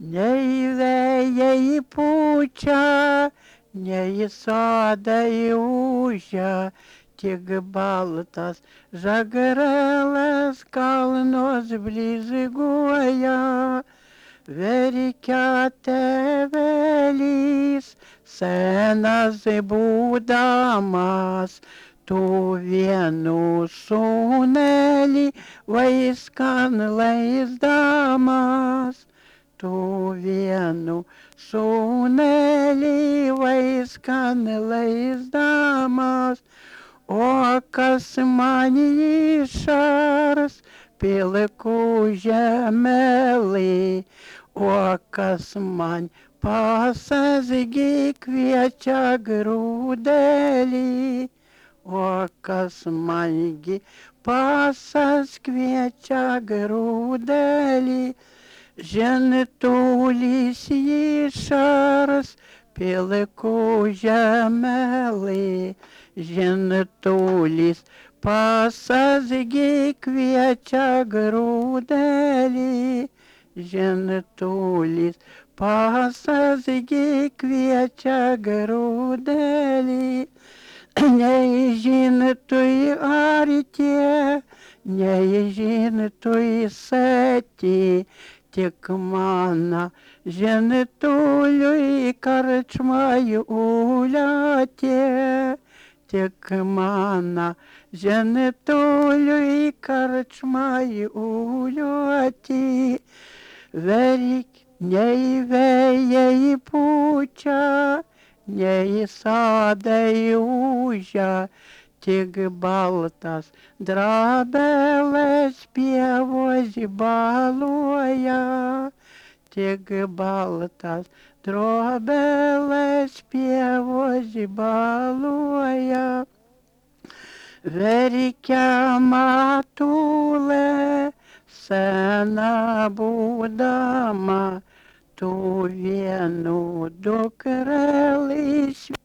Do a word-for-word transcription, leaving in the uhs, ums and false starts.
Nei vėjai pučia, nei į sodą įūžia, tik baltas žagarelas kalnuos blizguoja. Verkia tėvelis, senas būdamas, tu vienu sūnelį vaiskan leisdamas. Tu vienu sūnelį vaiskan leisdamas, o kas man išars pilkų žemelį, o kas man pasas gi kviečia grūdelį, o kas man gi pasas kviečia grūdelį. Žentulis išars pilkų žemelį, žentulis pasas gi kviečia grūdelį, žentulis pasas gi kviečia grūdelį. Nežintui artė, nežintui sėti, tik mana žentuliui karčmai uliatė, tik mana žentuliui karčmai uliatė. Verik nei vėjai pučia, nei sadai ūžia, tik baltas drabeles pievos baluoja, tik baltas drabeles pievos baluoja. Verkia matulė, sena būdama, tu vienu dukrelį